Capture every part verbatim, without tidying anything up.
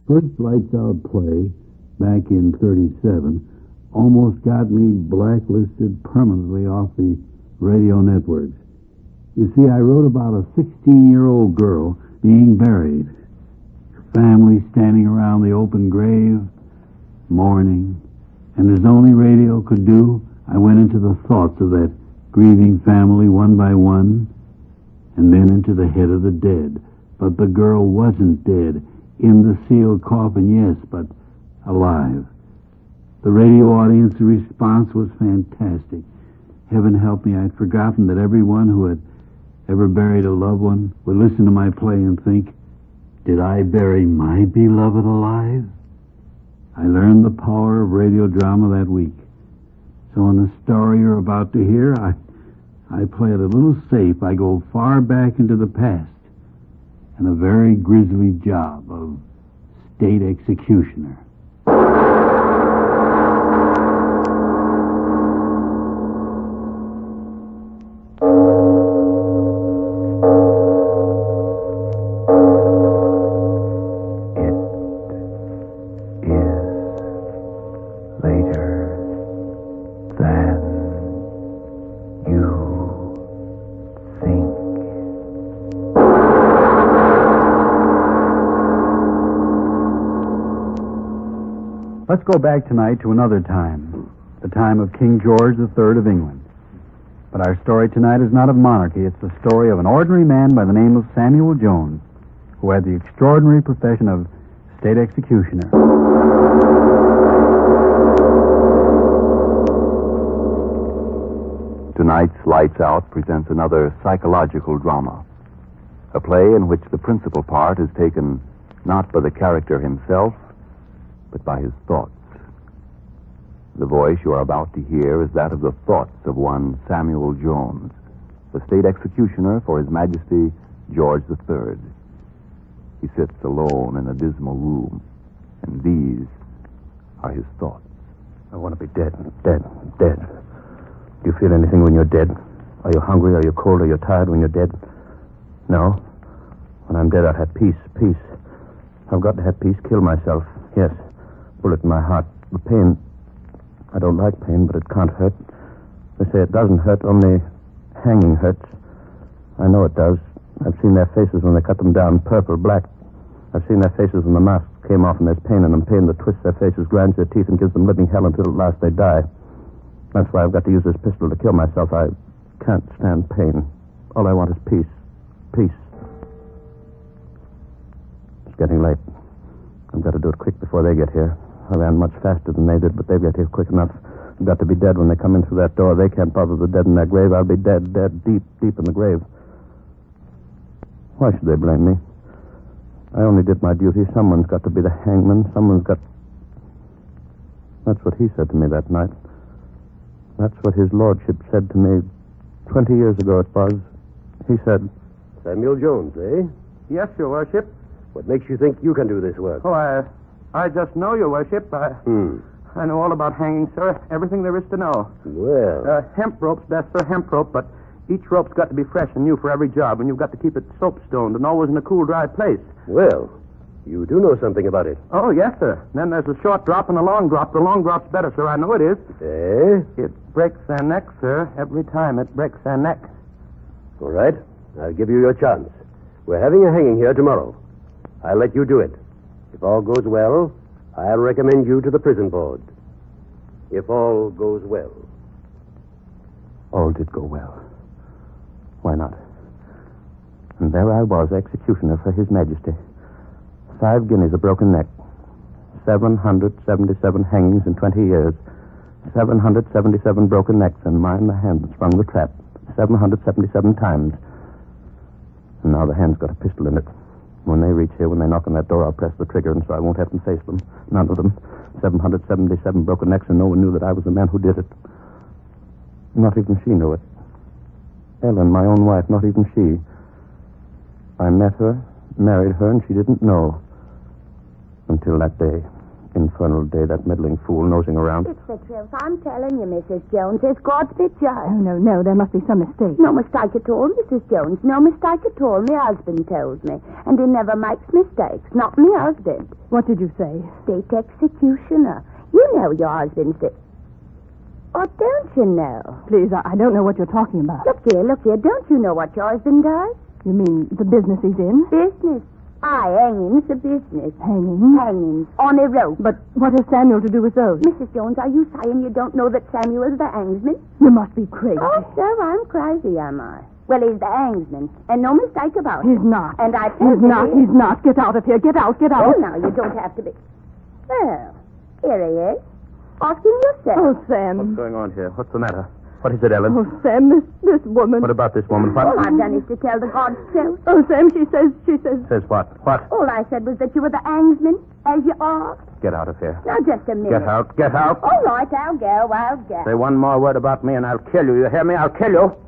first Lights Out play, back in thirty-seven, almost got me blacklisted permanently off the radio networks. You see, I wrote about a sixteen-year-old girl being buried. Her family standing around the open grave, mourning. And as only radio could do, I went into the thoughts of that grieving family one by one, and then into the head of the dead. But the girl wasn't dead, in the sealed coffin, yes, but alive. The radio audience response was fantastic. Heaven help me, I'd forgotten that everyone who had ever buried a loved one would listen to my play and think, did I bury my beloved alive? I learned the power of radio drama that week. So in the story you're about to hear, I, I play it a little safe. I go far back into the past and a very grisly job of state executioner. Let's go back tonight to another time, the time of King George the Third of England. But our story tonight is not of monarchy. It's the story of an ordinary man by the name of Samuel Jones, who had the extraordinary profession of state executioner. Tonight's Lights Out presents another psychological drama, a play in which the principal part is taken not by the character himself, but by his thoughts. The voice you are about to hear is that of the thoughts of one Samuel Jones, the state executioner for His Majesty George the Third. He sits alone in a dismal room, and these are his thoughts. I want to be dead, dead, dead. Do you feel anything when you're dead? Are you hungry? Are you cold? Are you tired when you're dead? No. When I'm dead, I'll have peace, peace. I've got to have peace, kill myself. Yes. Bullet in my heart. The pain. I don't like pain, but it can't hurt. They say it doesn't hurt, only hanging hurts. I know it does. I've seen their faces when they cut them down, purple, black. I've seen their faces when the masks came off and there's pain in them, pain that twists their faces, grinds their teeth, and gives them living hell until at last they die. That's why I've got to use this pistol to kill myself. I can't stand pain. All I want is peace. Peace. It's getting late. I've got to do it quick before they get here. I ran much faster than they did, but they've got here quick enough. I've got to be dead when they come in through that door. They can't bother the dead in their grave. I'll be dead, dead, deep, deep in the grave. Why should they blame me? I only did my duty. Someone's got to be the hangman. Someone's got... That's what he said to me that night. That's what his lordship said to me twenty years ago it was. He said... Samuel Jones, eh? Yes, your worship. What makes you think you can do this work? Oh, I... I just know, your worship. I, Hmm. I know all about hanging, sir. Everything there is to know. Well, Uh, hemp rope's best, sir, hemp rope, but each rope's got to be fresh and new for every job, and you've got to keep it soap-stoned and always in a cool, dry place. well, you do know something about it. Oh, yes, sir. Then there's a short drop and a long drop. The long drop's better, sir. I know it is. Eh? It breaks their neck, sir. Every time it breaks their neck. All right. I'll give you your chance. We're having a hanging here tomorrow. I'll let you do it. If all goes well, I'll recommend you to the prison board. If all goes well. All did go well. Why not? And there I was, executioner for His Majesty. Five guineas a broken neck. Seven hundred seventy-seven hangings in twenty years. Seven hundred seventy-seven broken necks, and mine the hand that sprung the trap. Seven hundred seventy-seven times. And now the hand's got a pistol in it. When they reach here, when they knock on that door, I'll press the trigger, and so I won't have them face them. None of them. Seven hundred seventy-seven broken necks, and no one knew that I was the man who did it. Not even she knew it. Ellen, my own wife, not even she. I met her, married her, and she didn't know. Until that day. infernal day, that meddling fool nosing around. It's the truth. I'm telling you, Missus Jones. It's God's picture. Oh, no, no. There must be some mistake. No mistake at all, Missus Jones. No mistake at all. My husband told me. And he never makes mistakes. Not me husband. What did you say? State executioner. You know your husband's the... Or don't you know? Please, I, I don't know what you're talking about. Look here, look here. Don't you know what your husband does? You mean the business he's in? Business. Aye, hanging's a business. Hanging? Hanging. On a rope. But what has Samuel to do with those? Missus Jones, are you saying you don't know that Samuel's the hangsman? You must be crazy. Oh, so I'm crazy, am I? Well, he's the hangsman, and no mistake about it. He's not. And I He's not, he's not. Get out of here. Get out, get out. Oh, now, you don't have to be... Well, here he is. Ask him yourself. Oh, Sam. What's going on here? What's the matter? What is it, Ellen? Oh, Sam, this, this woman. What about this woman? What? All I've done is to tell the God's truth. Oh, Sam, she says, she says... Says what? What? All I said was that you were the hangsman, as you are. Get out of here. Now, just a minute. Get out. Get out. All right, I'll go, I'll go. Say one more word about me and I'll kill you. You hear me? I'll kill you.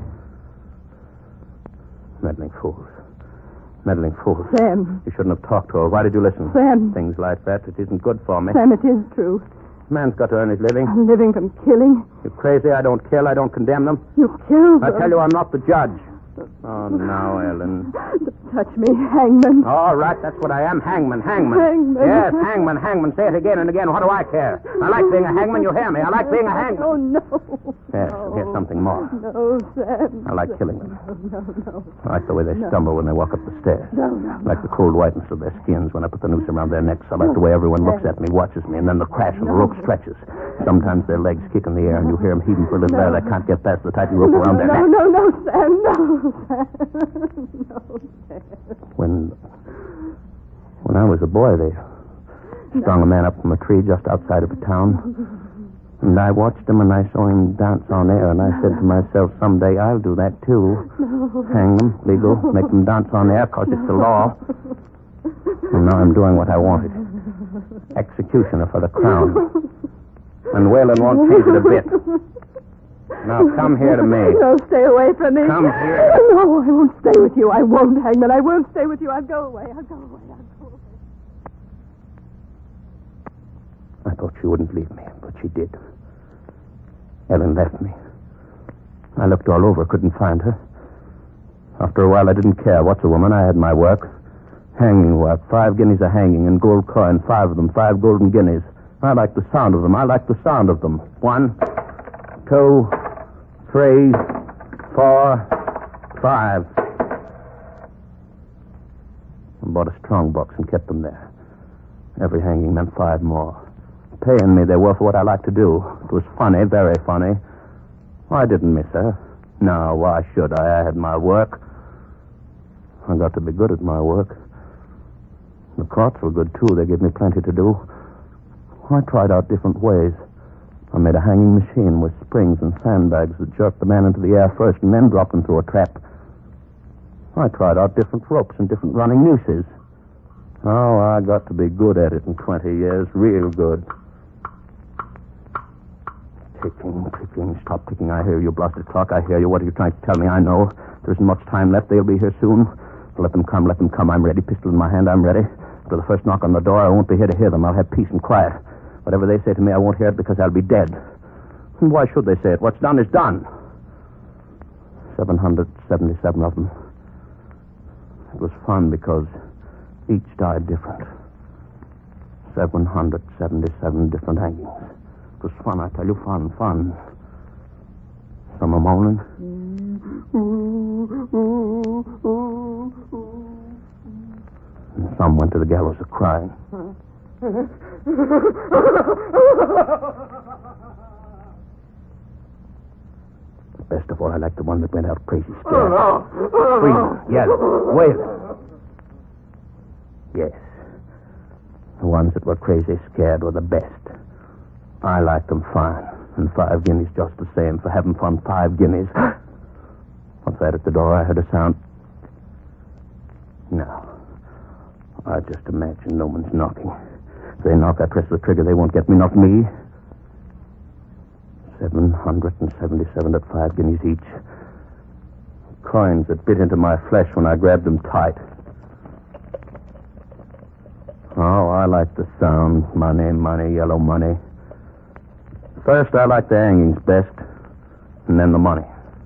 Meddling fools. Meddling fools. Sam. You shouldn't have talked to her. Why did you listen? Sam. Things like that, it isn't good for me. Sam, it is true. Man's got to earn his living. I'm living from killing. You crazy? I don't kill. I don't condemn them. You killed I them. tell you, I'm not the judge. Oh, now, Ellen. Touch me, hangman. All right, that's what I am. Hangman, hangman. Hangman. Yes, hangman, hangman. Say it again and again. What do I care? I like being a hangman. You hear me? I like being a hangman. Oh, no. Yes, no. here's something more. No, Sam. I like killing them. No, no, no. I like the way they stumble when they walk up the stairs. No, no. I like the cold whiteness of their skins when I put the noose around their necks. I like the way everyone looks at me, watches me, and then the crash and the rope stretches. Sometimes their legs kick in the air, and you hear them heaving for a little air. They can't get past the tight rope around their no, neck. No, no, no, Sam. No, Sam. No, Sam. When, when I was a boy, they strung a man up from a tree just outside of a town. And I watched him and I saw him dance on air, and I said to myself, someday I'll do that too. No. Hang them, legal, make them dance on air, because it's the law. And now I'm doing what I wanted. Executioner for the crown. And Whalen won't change it a bit. Now come here to me. No, stay away from me. Come here. No, I won't stay with you. I won't, Hangman. I won't stay with you. I'll go away. I'll go away. I'll go away. I thought she wouldn't leave me, but she did. Ellen left me. I looked all over, couldn't find her. After a while, I didn't care. What's a woman? I had my work. Hanging work. Five guineas a hanging and gold coin. Five of them. Five golden guineas. I like the sound of them. I like the sound of them. One, two, three, four, five. I bought a strong box and kept them there. Every hanging meant five more. Paying me they were for what I liked to do. It was funny, very funny. I didn't miss her. No, why should I? I had my work. I got to be good at my work. The courts were good, too. They gave me plenty to do. I tried out different ways. I made a hanging machine with springs and sandbags that jerked the man into the air first and then dropped him through a trap. I tried out different ropes and different running nooses. Oh, I got to be good at it in twenty years. Real good. Ticking, ticking. Stop ticking. I hear you, blasted clock. I hear you. What are you trying to tell me? I know. There isn't much time left. They'll be here soon. Let them come. Let them come. I'm ready. Pistol in my hand. I'm ready. To the first knock on the door, I won't be here to hear them. I'll have peace and quiet. Whatever they say to me, I won't hear it because I'll be dead. And why should they say it? What's done is done. seven hundred seventy-seven of them. It was fun because each died different. seven hundred seventy-seven different hangings. It was fun, I tell you, fun, fun. Some are moaning. And some went to the gallows a crying. But best of all, I liked the one that went out crazy scared. Screaming, yelling, wailing. Yes. The ones that were crazy scared were the best. I liked them fine. And five guineas just the same for having fun. Five guineas. What's that at the door? I heard a sound. No. I just imagine no one's knocking. If they knock, I press the trigger. They won't get me, not me. Seven hundred and seventy-seven at five guineas each. Coins that bit into my flesh when I grabbed them tight. Oh, I like the sound. Money, money, yellow money. First, I like the hangings best, and then the money.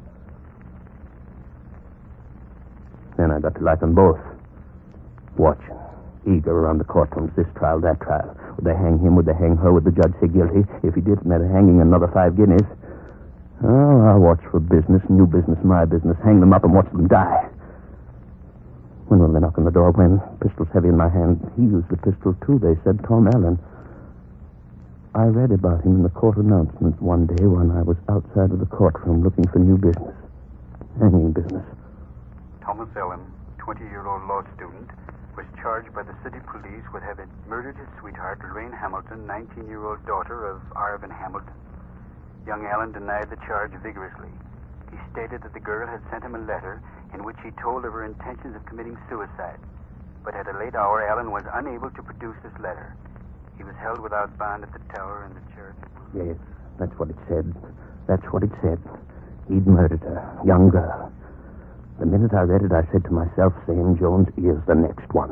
Then I got to like them both. Watching, eager around the courtrooms, this trial, that trial. Would they hang him? Would they hang her? Would the judge say guilty? If he did, meant hanging another five guineas. Oh, I'll watch for business, new business, my business. Hang them up and watch them die. When will they knock on the door? When? Pistol's heavy in my hand. He used the pistol, too, they said. Tom Allen. I read about him in the court announcement one day when I was outside of the courtroom looking for new business. Hanging business. Thomas Allen, twenty-year-old law student, was charged by the city police with having murdered his sweetheart, Lorraine Hamilton, nineteen-year-old daughter of Arvin Hamilton. Young Allen denied the charge vigorously. He stated that the girl had sent him a letter in which he told of her intentions of committing suicide. But at a late hour, Allen was unable to produce this letter. He was held without bond at the tower in the church. Yes, that's what it said. That's what it said. He'd murdered her, young girl. The minute I read it, I said to myself, Sam Jones is the next one.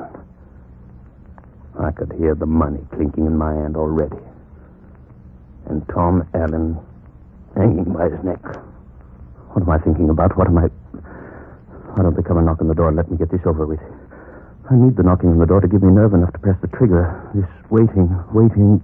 I could hear the money clinking in my hand already. And Tom Allen hanging by his neck. What am I thinking about? What am I... Why don't they come and knock on the door and let me get this over with? I need the knocking on the door to give me nerve enough to press the trigger. This waiting, waiting...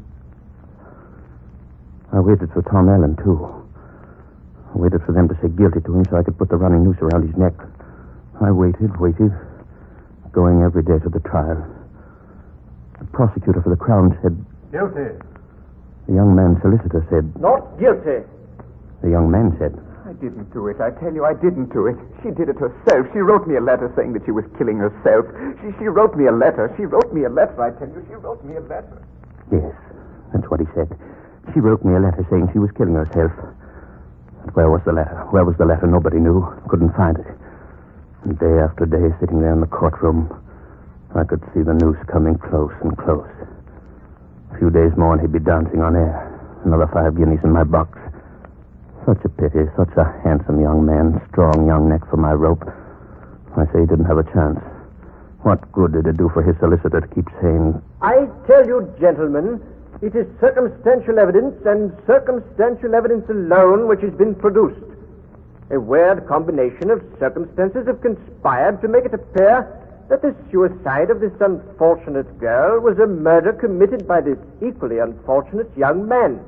I waited for Tom Allen, too. I waited for them to say guilty to him so I could put the running noose around his neck. I waited, waited, going every day to the trial. The prosecutor for the Crown said... Guilty. The young man's solicitor said... Not guilty. The young man said... I didn't do it. I tell you, I didn't do it. She did it herself. She wrote me a letter saying that she was killing herself. She, she wrote me a letter. She wrote me a letter, I tell you. She wrote me a letter. Yes, that's what he said. She wrote me a letter saying she was killing herself. But where was the letter? Where was the letter? Nobody knew. Couldn't find it. And day after day, sitting there in the courtroom, I could see the noose coming close and close. A few days more and he'd be dancing on air. Another five guineas in my box. Such a pity, such a handsome young man, strong young neck for my rope. I say he didn't have a chance. What good did it do for his solicitor to keep saying... I tell you, gentlemen, it is circumstantial evidence and circumstantial evidence alone which has been produced. A weird combination of circumstances have conspired to make it appear that the suicide of this unfortunate girl was a murder committed by this equally unfortunate young man.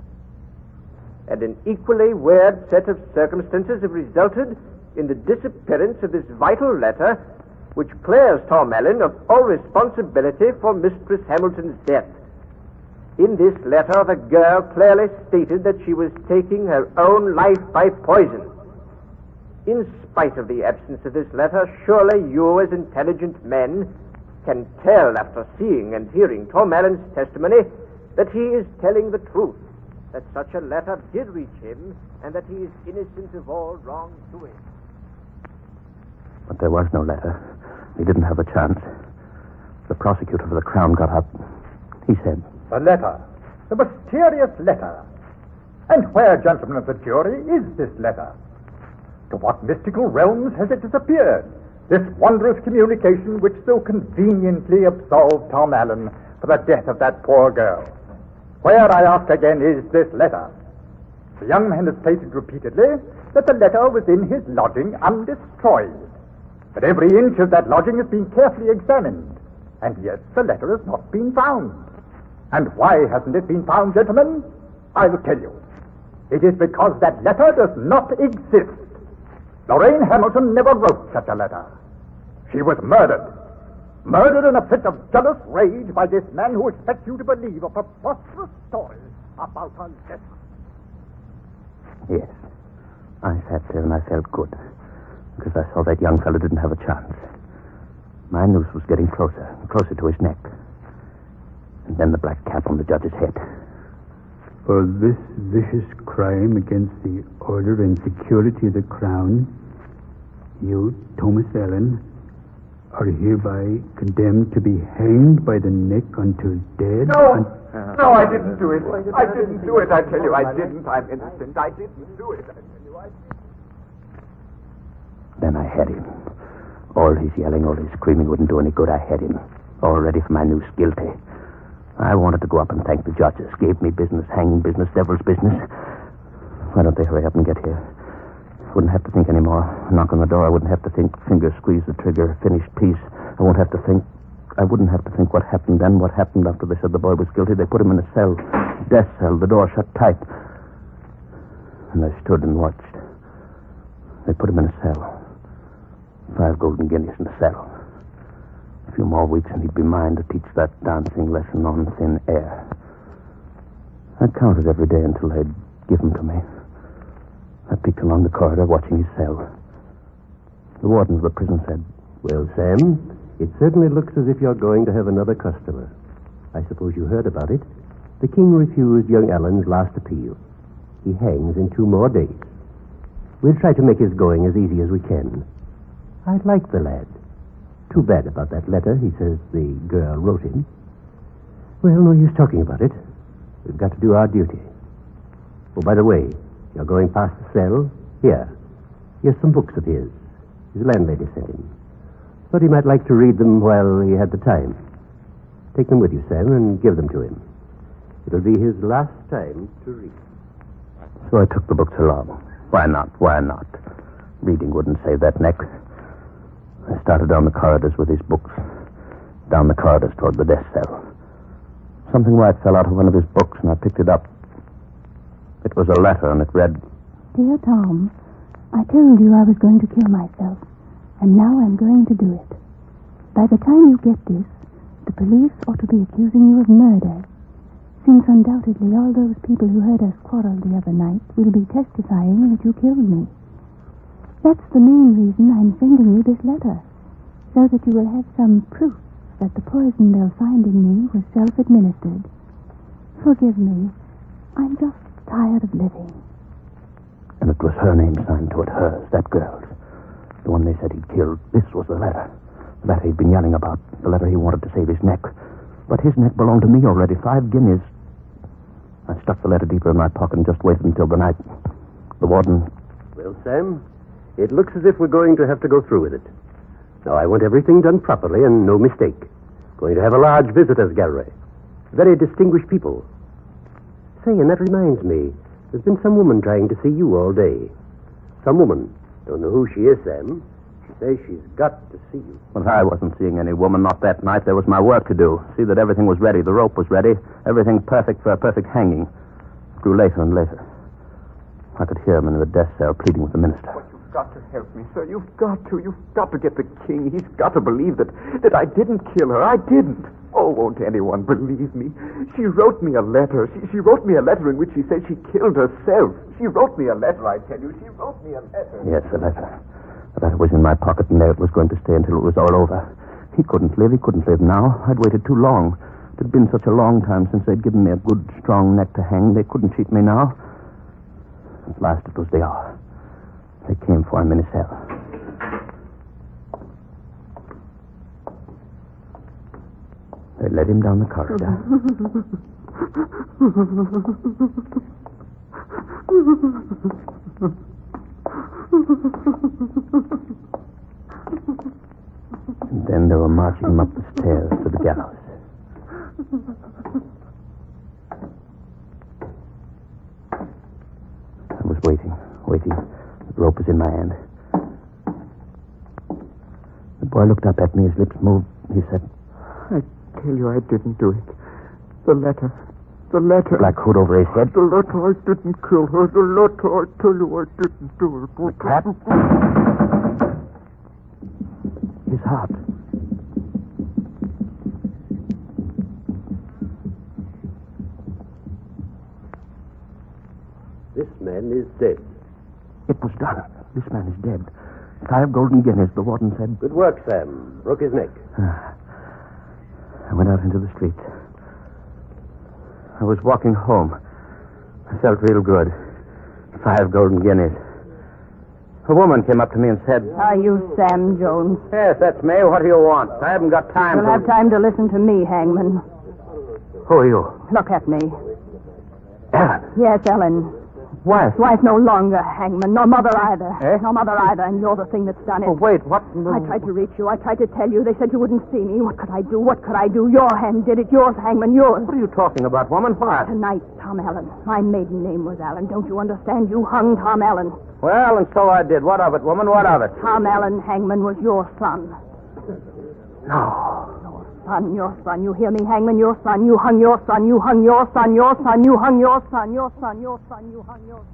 And an equally weird set of circumstances have resulted in the disappearance of this vital letter which clears Tom Allen of all responsibility for Mistress Hamilton's death. In this letter, the girl clearly stated that she was taking her own life by poison. In spite of the absence of this letter, surely you as intelligent men can tell after seeing and hearing Tom Allen's testimony that he is telling the truth. That such a letter did reach him, and that he is innocent of all wrongdoing. But there was no letter. He didn't have a chance. The prosecutor for the Crown got up. He said... The letter. The mysterious letter. And where, gentlemen of the jury, is this letter? To what mystical realms has it disappeared? This wondrous communication which so conveniently absolved Tom Allen for the death of that poor girl. Where, I ask again, is this letter? The young man has stated repeatedly that the letter was in his lodging undestroyed. But every inch of that lodging has been carefully examined, and yet the letter has not been found. And why hasn't it been found, gentlemen? I will tell you. It is because that letter does not exist. Lorraine Hamilton never wrote such a letter. She was murdered. Murdered in a fit of jealous rage by this man who expects you to believe a preposterous story about her death. Yes. I sat there and I felt good, because I saw that young fellow didn't have a chance. My noose was getting closer, closer to his neck. And then the black cap on the judge's head. For this vicious crime against the order and security of the Crown, you, Thomas Allen, are hereby condemned to be hanged by the neck until dead. No! Un- no, I didn't do it. I didn't do it, I tell you. I didn't. I'm innocent. I didn't do it. I tell you, I didn't. Then I had him. All his yelling, all his screaming wouldn't do any good. I had him. All ready for my noose, guilty. I wanted to go up and thank the judges. Gave me business, hanging business, devil's business. Why don't they hurry up and get here? Wouldn't have to think anymore. Knock on the door. I wouldn't have to think. Finger squeeze the trigger. Finished piece. I won't have to think. I wouldn't have to think what happened then, what happened after they said the boy was guilty. They put him in a cell. Death cell. The door shut tight. And I stood and watched. They put him in a cell. Five golden guineas in the cell. A few more weeks and he'd be mine to teach that dancing lesson on thin air. I counted every day until they'd give him to me. I peeked along the corridor watching his cell. The warden of the prison said, "Well, Sam, it certainly looks as if you're going to have another customer. I suppose you heard about it. The king refused young Allen's last appeal. He hangs in two more days. We'll try to make his going as easy as we can. I like the lad. Too bad about that letter he says the girl wrote him. Well, no use talking about it. We've got to do our duty. Oh, by the way, you're going past the cell? Here. Here's some books of his. His landlady sent him. Thought he might like to read them while he had the time. Take them with you, Sam, and give them to him. It'll be his last time to read. So I took the books along. Why not? Why not? Reading wouldn't save that neck. I started down the corridors with his books. Down the corridors toward the death cell. Something white fell out of one of his books, and I picked it up. It was a letter, and it read, "Dear Tom, I told you I was going to kill myself, and now I'm going to do it. By the time you get this, the police ought to be accusing you of murder, since undoubtedly all those people who heard us quarrel the other night will be testifying that you killed me. That's the main reason I'm sending you this letter, so that you will have some proof that the poison they'll find in me was self-administered. Forgive me. I'm just tired of living." And it was her name signed to it, hers, that girl's. The one they said he'd killed. This was the letter. The letter he'd been yelling about. The letter he wanted to save his neck. But his neck belonged to me already. Five guineas. I stuck the letter deeper in my pocket and just waited until the night. The warden... Well, Sam, it looks as if we're going to have to go through with it. Now, I want everything done properly and no mistake. Going to have a large visitors gallery. Very distinguished people. Say, and that reminds me, there's been some woman trying to see you all day. Some woman. Don't know who she is, Sam. She says she's got to see you. Well, I wasn't seeing any woman, not that night. There was my work to do. See that everything was ready. The rope was ready. Everything perfect for a perfect hanging. It grew later and later. I could hear him in the death cell pleading with the minister. But you've got to help me, sir. You've got to. You've got to get the king. He's got to believe that, that I didn't kill her. I didn't. Oh, won't anyone believe me? She wrote me a letter. She, she wrote me a letter in which she said she killed herself. She wrote me a letter, I tell you. She wrote me a letter. Yes, a letter. The letter was in my pocket, and there it was going to stay until it was all over. He couldn't live. He couldn't live now. I'd waited too long. It had been such a long time since they'd given me a good, strong neck to hang. They couldn't cheat me now. At last it was the hour. They came for him in his cell. They led him down the corridor. And then they were marching him up the stairs to the gallows. I was waiting, waiting. The rope was in my hand. The boy looked up at me. His lips moved. He said, I tell you I didn't do it. The letter. The letter. Black hood over his head. The letter, I didn't kill her. The letter, I tell you I didn't do it. The crap. His heart. This man is dead. It was done. This man is dead. Five golden guineas, the warden said. Good work, Sam. Broke his neck. I went out into the street. I was walking home. I felt real good. Five golden guineas. A woman came up to me and said... Are you Sam Jones? Yes, that's me. What do you want? I haven't got time You'll to... have time to listen to me, Hangman. Who are you? Look at me. Ellen. Yes, Ellen. Wife? Wife no longer, hangman, nor mother either. Eh? Nor mother either, and you're the thing that's done it. Oh, wait, what? I tried to reach you. I tried to tell you. They said you wouldn't see me. What could I do? What could I do? Your hand did it. Yours, hangman, yours. What are you talking about, woman? What? Tonight, Tom Allen. My maiden name was Allen. Don't you understand? You hung Tom Allen. Well, and so I did. What of it, woman? What of it? Tom Allen, hangman, was your son. No. Your son, your son. You hear me, hangman? Your son. You hung your son. You hung your son. Your son. You hung your son. Your son. Your son. You hung your son.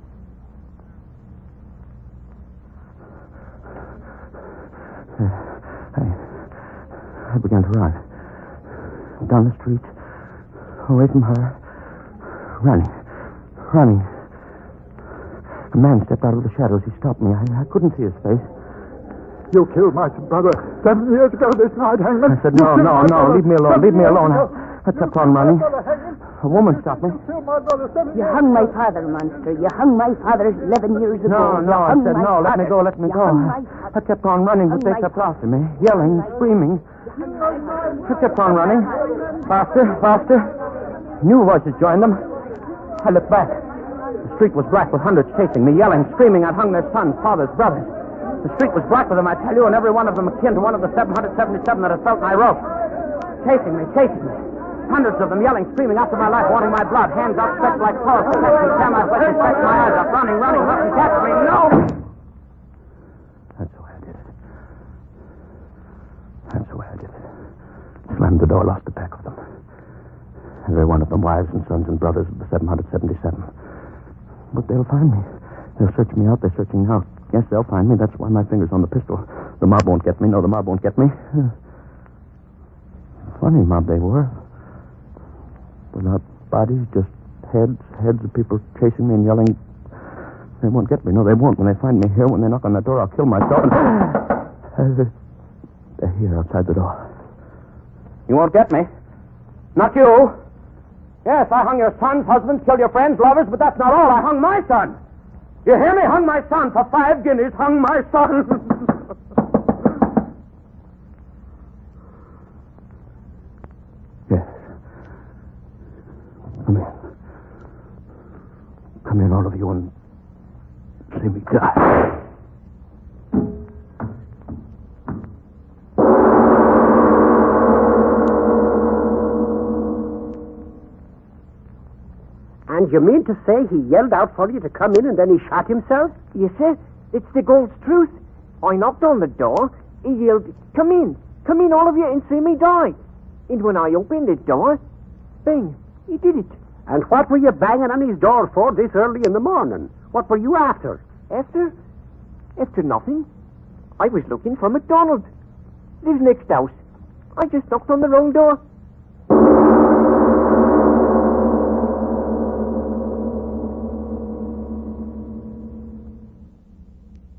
I, I began to run. Down the street, away from her. Running. Running. A man stepped out of the shadows. He stopped me. I, I couldn't see his face. You killed my brother seven years ago this night, hangman. I said, no, no, no, leave me alone. Leave me alone. I, I kept on running. A woman stopped me. You hung my father, monster. You hung my father eleven years ago. No, no, I said, no, let me go, let me go. I kept on running, but they kept after me, yelling, screaming. I kept on running. Faster, faster. New voices joined them. I looked back. The street was black with hundreds chasing me, yelling, screaming. I'd hung their sons, fathers, brothers. The street was black with them, I tell you, and every one of them akin to one of the seven hundred seventy-seven that had felt my rope. Chasing me, chasing me. Hundreds of them yelling, screaming after my life, wanting my blood. Hands outstretched like power protection. Tear my flesh and stretch my eyes up. Running, running, running, catch me. No! That's the way I did it. That's the way I did it. Slammed the door, lost the pack of them. Every one of them wives and sons and brothers of the seven hundred seventy-seven. But they'll find me. They'll search me out. They're searching now. Yes, they'll find me. That's why my finger's on the pistol. The mob won't get me. No, the mob won't get me. Funny mob they were. Without bodies, just heads, heads of people chasing me and yelling. They won't get me. No, they won't. When they find me here, when they knock on the door, I'll kill myself. And... they're, they're here outside the door. You won't get me. Not you. Yes, I hung your sons, husbands, killed your friends, lovers, but that's not all. I hung my son. You hear me? Hung my son for five guineas. Hung my son. Yes. Come in. Come in, all of you, and see me die. And you mean to say he yelled out for you to come in and then he shot himself? Yes, sir. It's the God's truth. I knocked on the door. He yelled, come in. Come in, all of you, and see me die. And when I opened the door, bang, he did it. And what were you banging on his door for this early in the morning? What were you after? After? After nothing. I was looking for MacDonald. Lives next house. I just knocked on the wrong door.